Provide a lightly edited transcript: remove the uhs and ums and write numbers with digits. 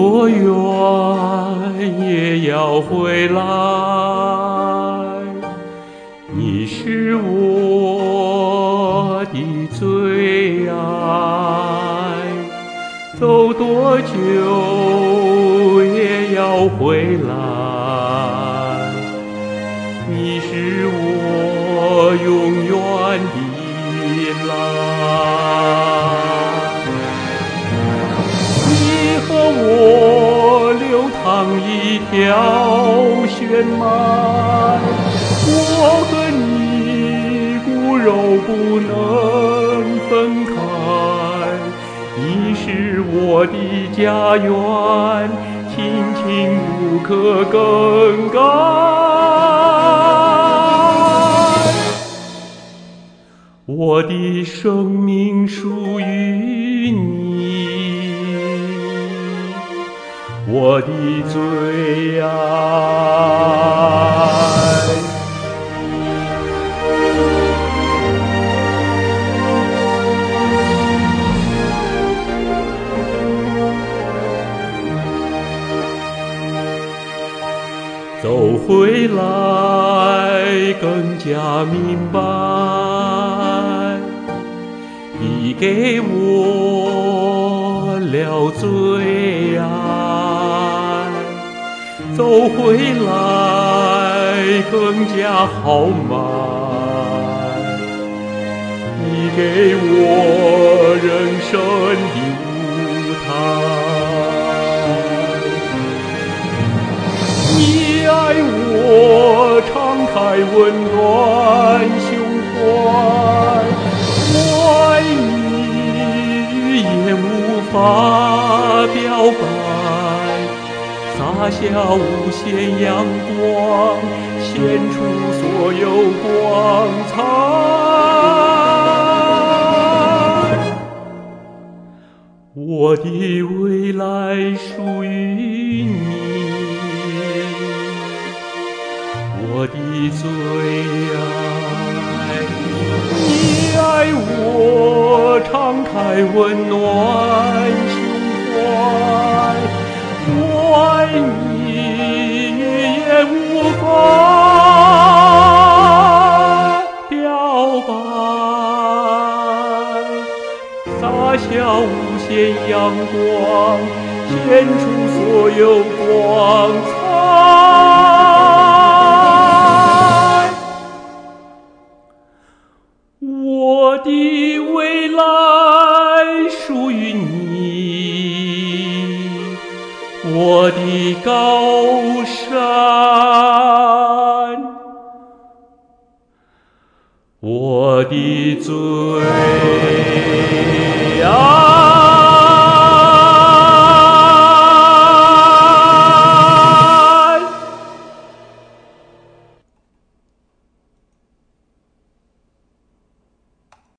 多远也要回来。你是我的最爱，走多久也要回来。你是我永远的蓝。你和我流淌一条血脉，我和你骨肉不能分开。你是我的家园，亲情不可更改。我的生命属于你，我的最爱。走回来更加明白，你给我了最爱。走回来更加豪迈，你给我人生的舞台。你爱我敞开温暖胸怀，我爱你语言无法表白，洒下无限阳光，献出所有光彩。我的未来属于你，我的最爱。你爱我敞开温暖胸怀，我爱你语言无法表白，洒下无限阳光，献出所有光彩。我的未来属于你，我的高山，我的最